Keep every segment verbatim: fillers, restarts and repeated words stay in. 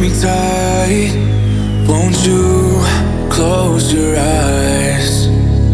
me tight. Won't you close your eyes?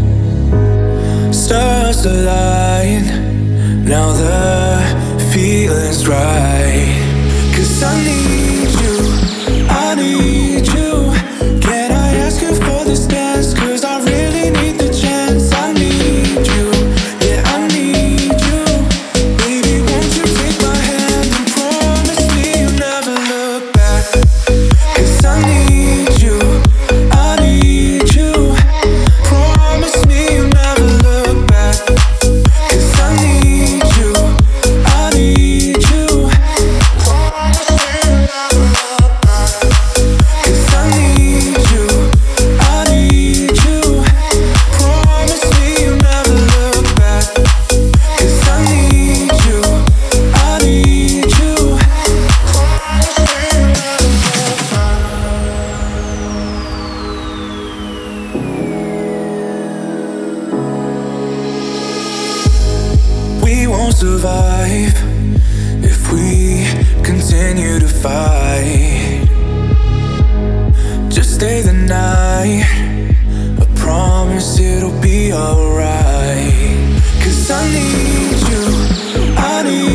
Stars align, now the feeling's right. 'Cause I need you, I need you. Can I ask you for this dance? 'Cause I really need the chance. I need you, yeah, I need you. Baby, won't you take my hand and promise me you'll never look back? 'Cause I need you, I need you. Promise me you'll never look back. 'Cause I need you, I need you. Promise me you'll never look back. 'Cause I need you, I need you. Promise me you'll never look back. 'Cause I need you, I need you. Promise me you'll never look back. We won't survive if we continue to fight. Just stay the night, I promise it'll be alright. 'Cause I need you, I need